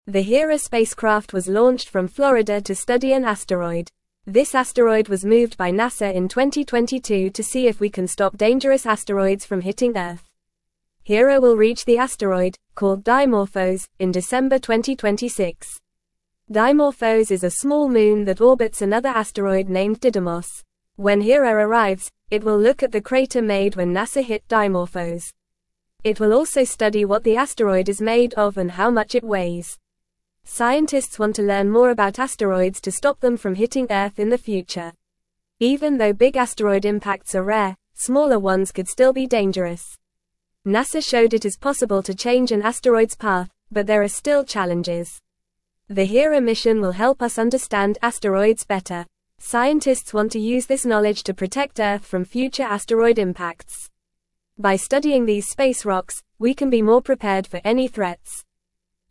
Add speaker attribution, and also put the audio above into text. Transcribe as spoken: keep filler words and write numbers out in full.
Speaker 1: The Hera spacecraft was launched from Florida to study an asteroid. This asteroid was moved by NASA in twenty twenty-two to see if we can stop dangerous asteroids from hitting Earth. Hera will reach the asteroid, called Dimorphos, in December twenty twenty-six. Dimorphos is a small moon that orbits another asteroid named Didymos. When Hera arrives, it will look at the crater made when NASA hit Dimorphos. It will also study what the asteroid is made of and how much it weighs. Scientists want to learn more about asteroids to stop them from hitting Earth in the future. Even though big asteroid impacts are rare, smaller ones could still be dangerous. NASA showed it is possible to change an asteroid's path, but there are still challenges. The Hera mission will help us understand asteroids better. Scientists want to use this knowledge to protect Earth from future asteroid impacts. By studying these space rocks, we can be more prepared for any threats.